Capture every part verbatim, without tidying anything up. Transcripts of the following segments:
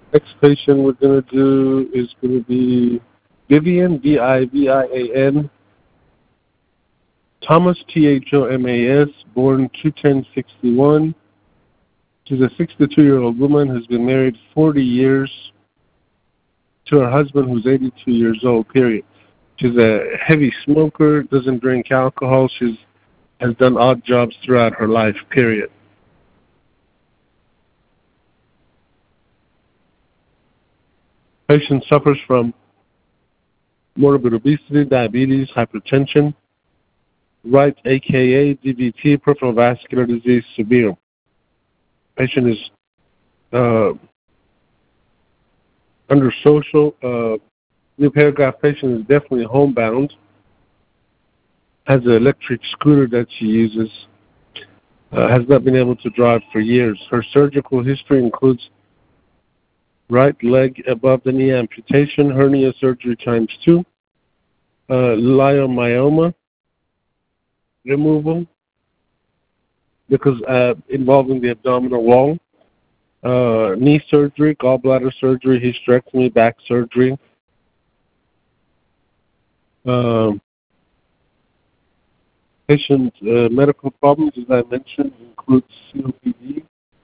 Next patient we're going to do is going to be Vivian, V I V I A N, Thomas, T H O M A S, born two ten sixty-one. She's a sixty-two-year-old woman who's been married forty years to her husband who's eighty-two years old, period. She's a heavy smoker, doesn't drink alcohol. She's has done odd jobs throughout her life, period. Patient suffers from morbid obesity, diabetes, hypertension, right, aka D V T, peripheral vascular disease, severe. Patient is uh, under social. Uh, new paragraph patient is definitely homebound. Has an electric scooter that she uses. Uh, has not been able to drive for years. Her surgical history includes right leg above the knee amputation, hernia surgery times two, uh, leiomyoma removal because uh, involving the abdominal wall, uh, knee surgery, gallbladder surgery, hysterectomy, back surgery. Um, patient uh, medical problems, as I mentioned, include C O P D,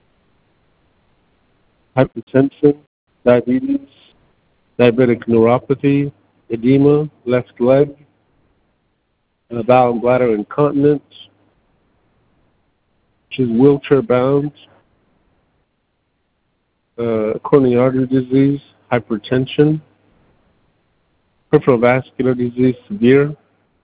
hypertension, diabetes, diabetic neuropathy, edema, left leg, uh, bowel and bladder incontinence. She's wheelchair bound, uh, coronary artery disease, hypertension, peripheral vascular disease, severe.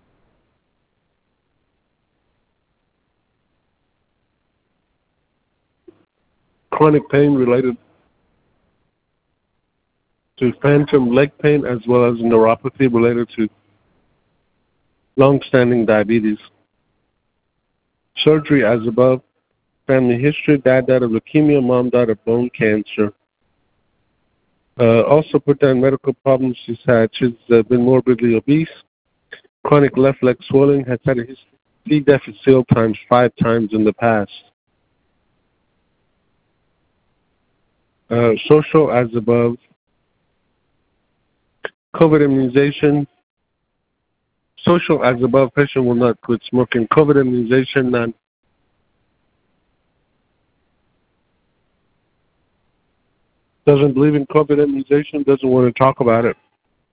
Chronic pain related to phantom leg pain as well as neuropathy related to long-standing diabetes. Surgery as above. Family history, dad died of leukemia, mom died of bone cancer. Uh, also put down medical problems she's had. She's uh, been morbidly obese, chronic left leg swelling, has had a history of C. difficile times five times in the past. Uh, social as above. COVID immunization. Social as above. Patient will not quit smoking. COVID immunization, none. Doesn't believe in COVID immunization, doesn't want to talk about it.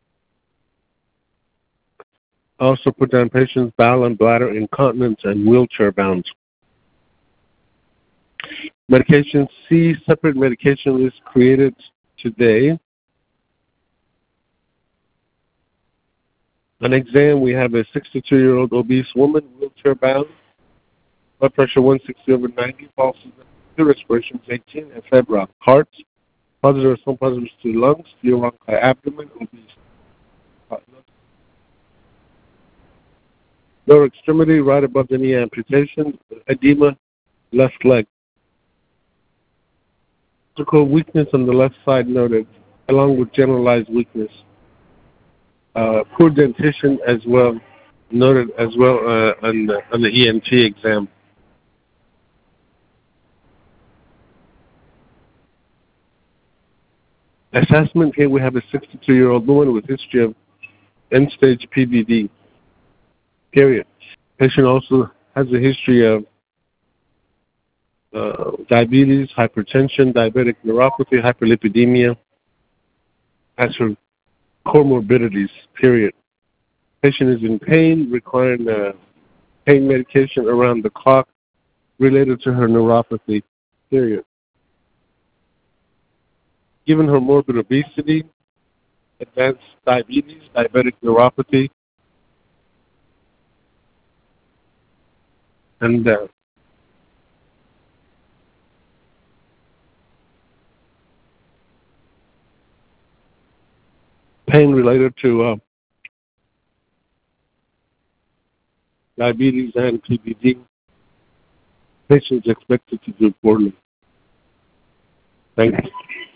Also put down patients, bowel and bladder incontinence and wheelchair bound. Medication C, separate medication list created today. On exam, we have a sixty-two-year-old obese woman, wheelchair bound, blood pressure one sixty over ninety, pulses respirations eighteen, and febrile. Heart, positive or some positives to lungs, urology, abdomen, obese. Lower extremity, right above the knee amputation, edema, left leg. Physical weakness on the left side noted, along with generalized weakness. Uh, poor dentition as well, noted as well uh, on, the, on the E N T exam. Assessment, here we have a sixty-two-year-old woman with history of end-stage P V D, period. Patient also has a history of uh, diabetes, hypertension, diabetic neuropathy, hyperlipidemia, as her comorbidities, period. Patient is in pain, requiring uh, pain medication around the clock related to her neuropathy, period. Given her morbid obesity, advanced diabetes, diabetic neuropathy, and uh, pain related to uh, diabetes and P V D, patient is expected to do poorly. Thank you.